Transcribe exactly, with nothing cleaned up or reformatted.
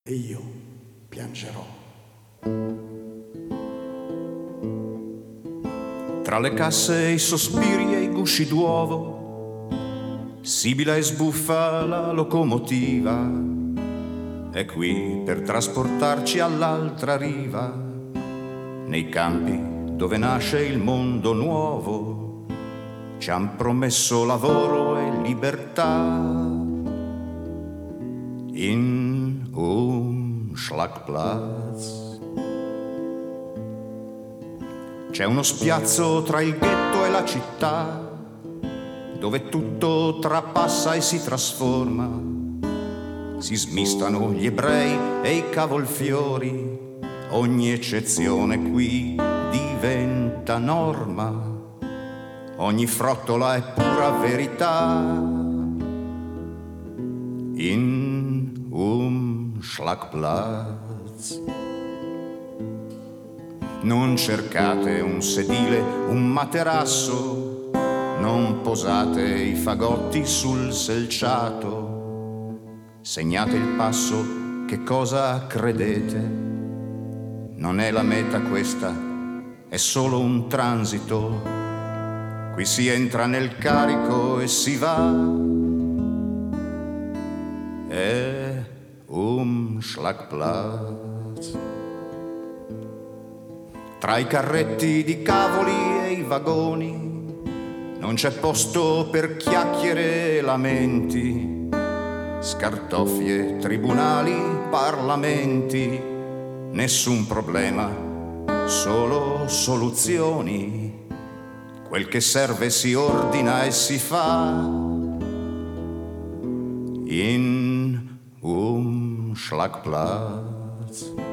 e io piangerò. Tra le casse e i sospiri e i gusci d'uovo, sibila e sbuffa la locomotiva, è qui per trasportarci all'altra riva, nei campi dove nasce il mondo nuovo. Ci han promesso lavoro e libertà in un Schlagplatz. C'è uno spiazzo tra il ghetto e la città, dove tutto trapassa e si trasforma. Si smistano gli ebrei e i cavolfiori, ogni eccezione qui diventa norma. Ogni frottola è pura verità in un Schlagplatz. Non cercate un sedile, un materasso, non posate i fagotti sul selciato. Segnate il passo, che cosa credete? Non è la meta questa, è solo un transito. Qui si entra nel carico e si va. È un Schlagplatz. Tra i carretti di cavoli e i vagoni non c'è posto per chiacchiere e lamenti. Scartoffie, tribunali, parlamenti, nessun problema, solo soluzioni. Quel che serve si ordina e si fa in un Schlagplatz.